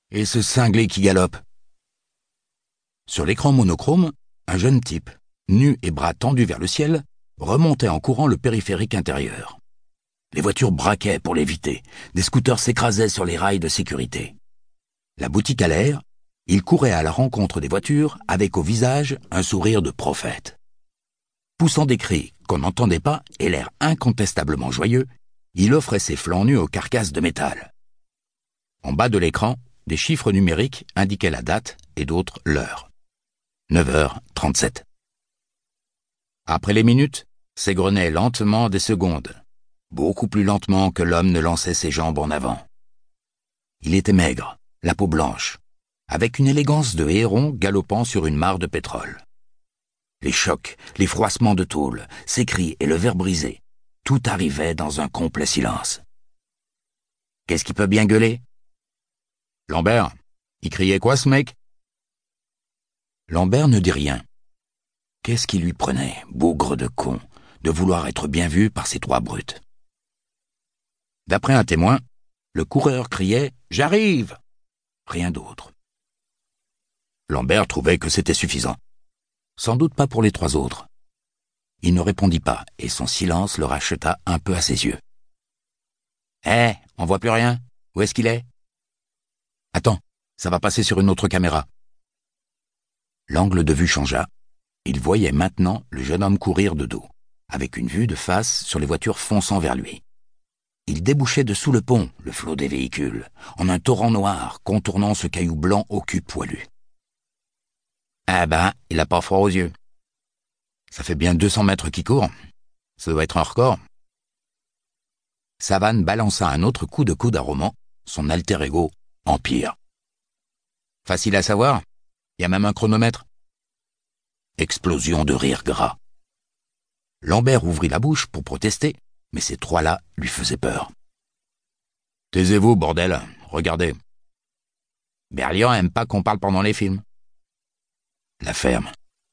Et ce cinglé qui galope. Sur l'écran monochrome, un jeune type, nu et bras tendus vers le ciel, remontait en courant le périphérique intérieur. Les voitures braquaient pour l'éviter, des scooters s'écrasaient sur les rails de sécurité. La boutique à l'air, il courait à la rencontre des voitures avec au visage un sourire de prophète. Poussant des cris qu'on n'entendait pas et l'air incontestablement joyeux, il offrait ses flancs nus aux carcasses de métal. En bas de l'écran, des chiffres numériques indiquaient la date et d'autres l'heure. 9h37. Après les minutes, s'égrenaient lentement des secondes, beaucoup plus lentement que l'homme ne lançait ses jambes en avant. Il était maigre, la peau blanche, avec une élégance de héron galopant sur une mare de pétrole. Les chocs, les froissements de tôle, ses cris et le verre brisé, tout arrivait dans un complet silence. « Qu'est-ce qui peut bien gueuler ?»« Lambert, il criait quoi ce mec ?» Lambert ne dit rien. Qu'est-ce qui lui prenait, bougre de con, de vouloir être bien vu par ces trois brutes? D'après un témoin, le coureur criait « J'arrive !» Rien d'autre. Lambert trouvait que c'était suffisant. Sans doute pas pour les trois autres. Il ne répondit pas, et son silence le racheta un peu à ses yeux. « on voit plus rien. Où est-ce qu'il est ? » « Attends, ça va passer sur une autre caméra. » L'angle de vue changea. Il voyait maintenant le jeune homme courir de dos, avec une vue de face sur les voitures fonçant vers lui. Il débouchait de sous le pont, le flot des véhicules, en un torrent noir contournant ce caillou blanc au cul poilu. « Ah ben, il a pas froid aux yeux. Ça fait bien 200 mètres qu'il court. Ça doit être un record. » Savane balança un autre coup de coude à Roman, son alter ego, Empire. « Facile à savoir. Il y a même un chronomètre. » Explosion de rire gras. Lambert ouvrit la bouche pour protester, mais ces trois-là lui faisaient peur. « Taisez-vous, bordel, regardez. Berlian aime pas qu'on parle pendant les films. » La ferme.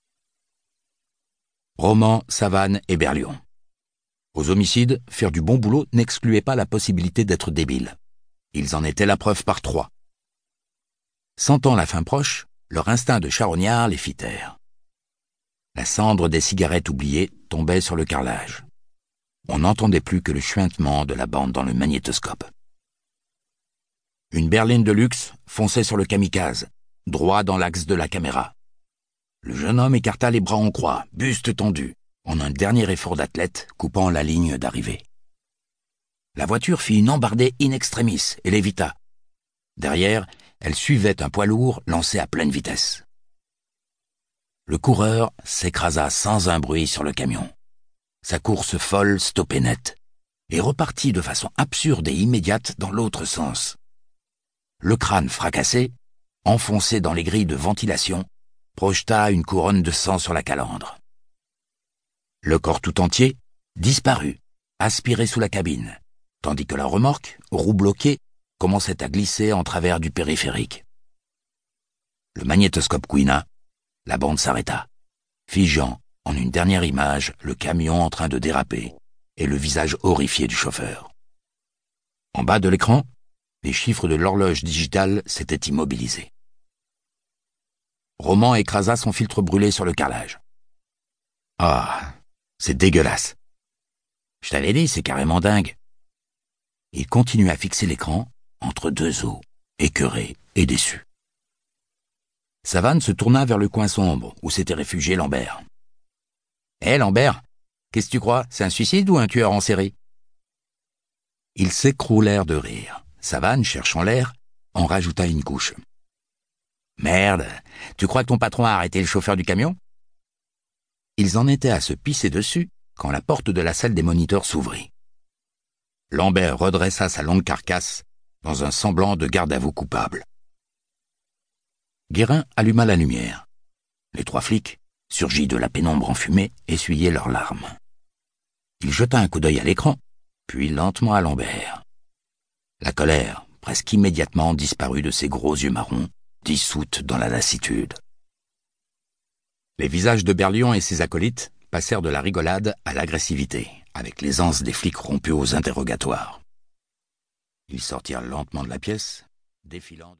Roman, Savane et Berlion. Aux homicides, faire du bon boulot n'excluait pas la possibilité d'être débile. Ils en étaient la preuve par trois. Sentant la fin proche, leur instinct de charognard les fit taire. La cendre des cigarettes oubliées tombait sur le carrelage. On n'entendait plus que le chuintement de la bande dans le magnétoscope. Une berline de luxe fonçait sur le kamikaze, droit dans l'axe de la caméra. Le jeune homme écarta les bras en croix, buste tendu, en un dernier effort d'athlète coupant la ligne d'arrivée. La voiture fit une embardée in extremis et l'évita. Derrière, elle suivait un poids lourd lancé à pleine vitesse. Le coureur s'écrasa sans un bruit sur le camion. Sa course folle stoppait net et repartit de façon absurde et immédiate dans l'autre sens. Le crâne fracassé, enfoncé dans les grilles de ventilation, projeta une couronne de sang sur la calandre. Le corps tout entier disparut, aspiré sous la cabine, tandis que la remorque, roue bloquée, commençait à glisser en travers du périphérique. Le magnétoscope couina, la bande s'arrêta, figeant en une dernière image le camion en train de déraper et le visage horrifié du chauffeur. En bas de l'écran, les chiffres de l'horloge digitale s'étaient immobilisés. Roman écrasa son filtre brûlé sur le carrelage. « Ah, c'est dégueulasse. Je t'avais dit, c'est carrément dingue. » Il continua à fixer l'écran entre deux os, écœuré et déçu. Savane se tourna vers le coin sombre où s'était réfugié Lambert. « Hé, Lambert, qu'est-ce que tu crois, c'est un suicide ou un tueur en série ?» Ils s'écroulèrent de rire. Savane, cherchant l'air, en rajouta une couche. « Merde, tu crois que ton patron a arrêté le chauffeur du camion ?» Ils en étaient à se pisser dessus quand la porte de la salle des moniteurs s'ouvrit. Lambert redressa sa longue carcasse dans un semblant de garde à vous coupable. Guérin alluma la lumière. Les trois flics, surgis de la pénombre enfumée, essuyaient leurs larmes. Il jeta un coup d'œil à l'écran, puis lentement à Lambert. La colère, presque immédiatement, disparut de ses gros yeux marrons, dissoute dans la lassitude. Les visages de Berlion et ses acolytes passèrent de la rigolade à l'agressivité, avec l'aisance des flics rompus aux interrogatoires. Ils sortirent lentement de la pièce, défilant...